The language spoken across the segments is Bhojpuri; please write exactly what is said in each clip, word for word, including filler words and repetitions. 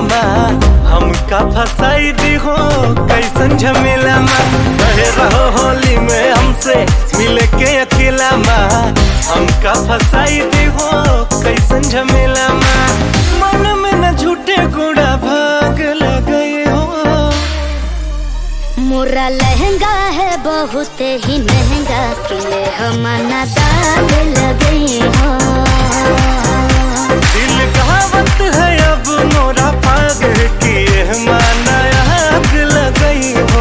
माँ हमका फसाई दी हो कैसन झमेला माँ। कहे रहो होली में हमसे मिले के अकेला माँ हमका फसाई दी हो कैसन झमेला माँ। मन में न झूठे गुड़ा भाग लगे हो। मोरा लहंगा है बहुत ही महंगा किले हमना दाग लगे हो। दिल कहावत है अब मोरा पाग किए माना आग लगई हो।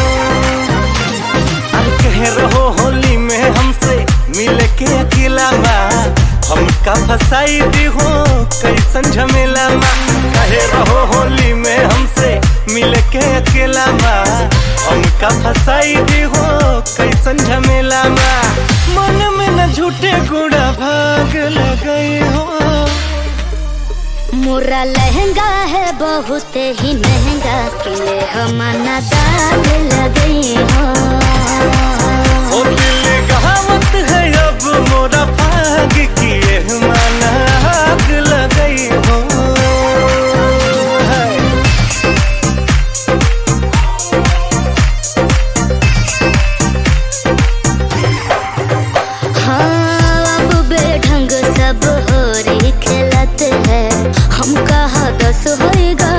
अब कह रहो होली में हमसे मिल के अकेला माँ हमका फसाई दी हो कैसन झमेला माँ। कहे रहो होली में हमसे मिल के अकेला माँ हमका फसाई दी हो कैसन झमेला माँ। मन में न झूठे गुड़ा भाग लगई हो। मोरा लहंगा है बहुत ही महंगा किले हमना दाग लगे हो। ओ दिल कहावत है अब मोरा भाग किए माना आग लगई हो। हाँ अब बेढंग सब हो रही खेलत है हम कहा दस होएगा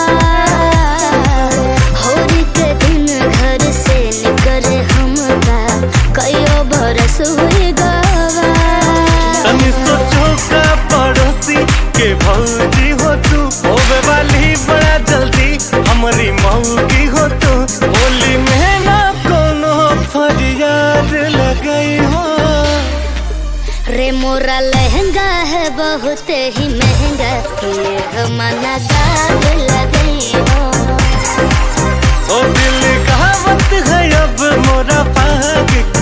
होली के दिन घर से निकले हम कईयो बरस होएगा। तनी सोचो का पड़ोसी के भौजी हो तू होवे वाली बड़ा जल्दी हमारी मौगी हो तू। होली में ना कोनो फरियाद लगई हो। रे मोरा लहंगा है बहुत ही महंगा किले हमना दाग लगे हो। ओ दिल कहावत है अब मोरा भाग